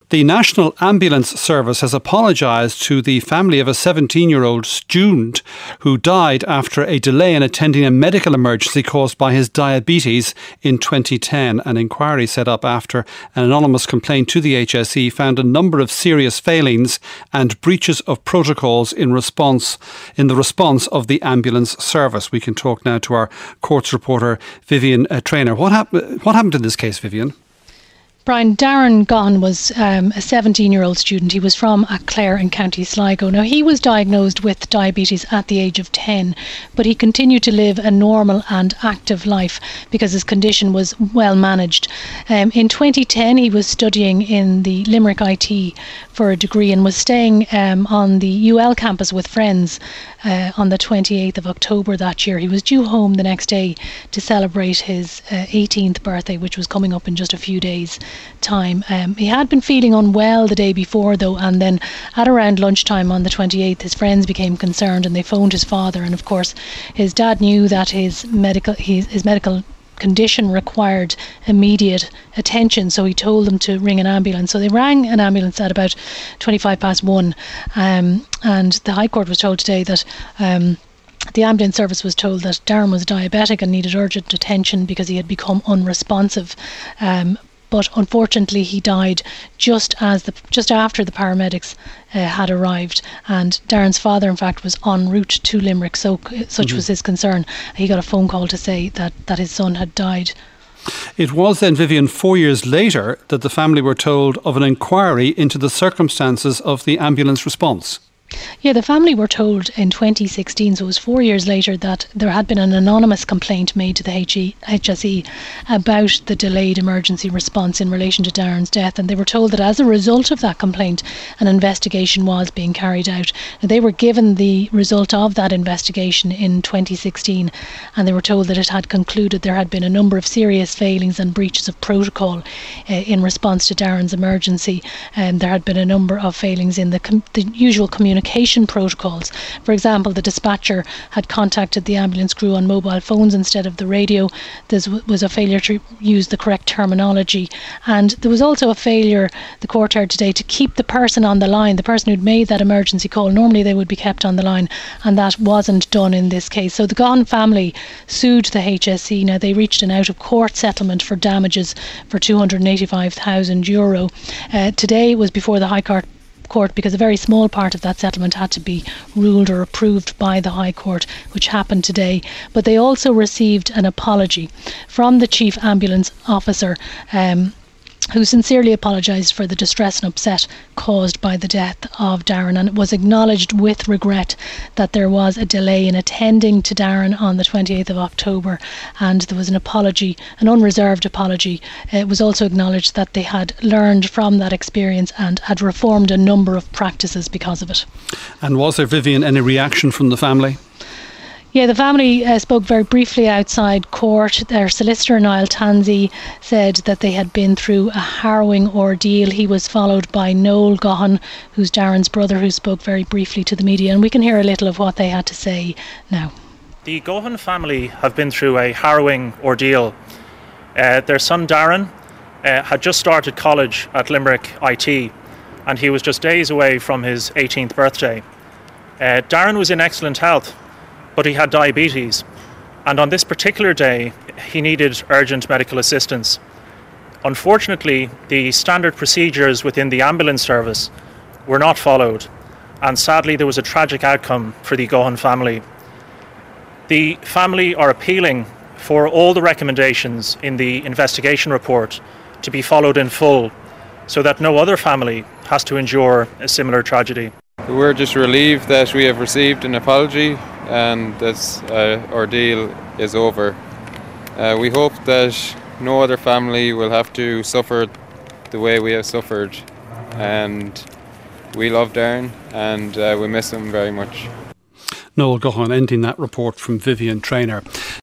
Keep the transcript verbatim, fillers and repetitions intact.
The National Ambulance Service has apologised to the family of a seventeen-year-old student who died after a delay in attending a medical emergency caused by his diabetes in twenty ten. An inquiry set up after an anonymous complaint to the H S E found a number of serious failings and breaches of protocols in response in the response of the ambulance service. We can talk now to our courts reporter, Vivian uh, Traynor. What, hap- what happened in this case, Vivian? Brian, Darren Gaughan was um, a seventeen-year-old student. He was from Clare in County Sligo. Now, he was diagnosed with diabetes at the age of ten, but he continued to live a normal and active life because his condition was well managed. Um, in twenty ten, he was studying in the Limerick I T for a degree and was staying um, on the U L campus with friends uh, on the twenty-eighth of October that year. He was due home the next day to celebrate his uh, eighteenth birthday, which was coming up in just a few days' time. Um, he had been feeling unwell the day before, though, and then at around lunchtime on the twenty-eighth, his friends became concerned and they phoned his father. And of course, his dad knew that his medical his, his medical condition required immediate attention, so he told them to ring an ambulance. So they rang an ambulance at about twenty-five past one, um, and the High Court was told today that um, the ambulance service was told that Darren was diabetic and needed urgent attention because he had become unresponsive. Um, But unfortunately, he died just as the just after the paramedics uh, had arrived. And Darren's father, in fact, was en route to Limerick. So such mm-hmm. was his concern. He got a phone call to say that, that his son had died. It was then, Vivian, four years later that the family were told of an inquiry into the circumstances of the ambulance response. Yeah, the family were told in twenty sixteen, so it was four years later, that there had been an anonymous complaint made to the H S E about the delayed emergency response in relation to Darren's death, and they were told that as a result of that complaint, an investigation was being carried out. Now, they were given the result of that investigation in twenty sixteen, and they were told that it had concluded there had been a number of serious failings and breaches of protocol uh, in response to Darren's emergency, and there had been a number of failings in the, com- the usual communication communication protocols. For example, the dispatcher had contacted the ambulance crew on mobile phones instead of the radio. There was a failure to use the correct terminology, and there was also a failure, the court heard today, to keep the person on the line, the person who'd made that emergency call. Normally they would be kept on the line, and that wasn't done in this case. So the Gaughan family sued the H S E. Now, they reached an out-of-court settlement for damages for two hundred eighty-five thousand euro. Uh, today was before the High Court Court because a very small part of that settlement had to be ruled or approved by the High Court, which happened today. But they also received an apology from the Chief Ambulance Officer, um, who sincerely apologised for the distress and upset caused by the death of Darren, and it was acknowledged with regret that there was a delay in attending to Darren on the twenty-eighth of October, and there was an apology, an unreserved apology. It was also acknowledged that they had learned from that experience and had reformed a number of practices because of it. And was there, Vivian, any reaction from the family? Yeah, the family uh, spoke very briefly outside court. Their solicitor, Niall Tansey, said that they had been through a harrowing ordeal. He was followed by Noel Gaughan, who's Darren's brother, who spoke very briefly to the media, and we can hear a little of what they had to say now. The Gaughan family have been through a harrowing ordeal. Uh, their son Darren uh, had just started college at Limerick I T, and he was just days away from his eighteenth birthday. Uh, Darren was in excellent health, but he had diabetes, and on this particular day he needed urgent medical assistance. Unfortunately, the standard procedures within the ambulance service were not followed, and sadly there was a tragic outcome for the Gaughan family. The family are appealing for all the recommendations in the investigation report to be followed in full, so that no other family has to endure a similar tragedy. We're just relieved that we have received an apology and this uh, ordeal is over. Uh, we hope that no other family will have to suffer the way we have suffered, and we love Darren and uh, we miss him very much. Noel Gaughan ending that report from Vivian Traynor.